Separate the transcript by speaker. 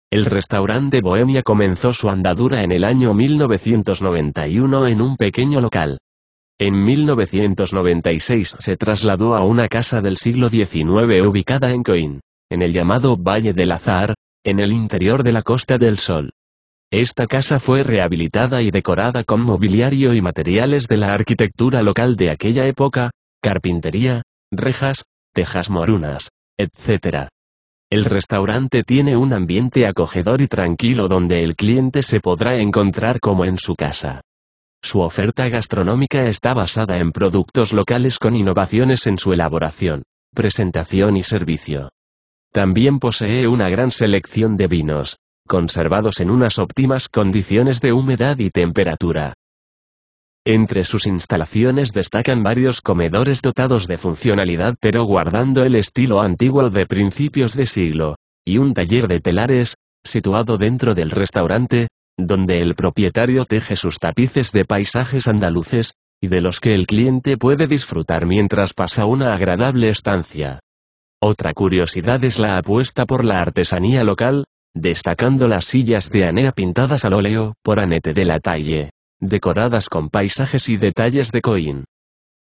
Speaker 1: El restaurante Bohemia comenzó su andadura en el año 1991 en un pequeño local. En 1996 se trasladó a una casa del siglo XIX ubicada en Coín, en el llamado Valle del Azahar, en el interior de la Costa del Sol. Esta casa fue rehabilitada y decorada con mobiliario y materiales de la arquitectura local de aquella época, carpintería, rejas, tejas morunas, etc. El restaurante tiene un ambiente acogedor y tranquilo donde el cliente se podrá encontrar como en su casa. Su oferta gastronómica está basada en productos locales con innovaciones en su elaboración, presentación y servicio. También posee una gran selección de vinos, conservados en unas óptimas condiciones de humedad y temperatura. Entre sus instalaciones destacan varios comedores dotados de funcionalidad pero guardando el estilo antiguo de principios de siglo, y un taller de telares, situado dentro del restaurante, donde el propietario teje sus tapices de paisajes andaluces, y de los que el cliente puede disfrutar mientras pasa una agradable estancia. Otra curiosidad es la apuesta por la artesanía local, destacando las sillas de Anea pintadas al óleo por Annette de la Taille, decoradas con paisajes y detalles de Coín.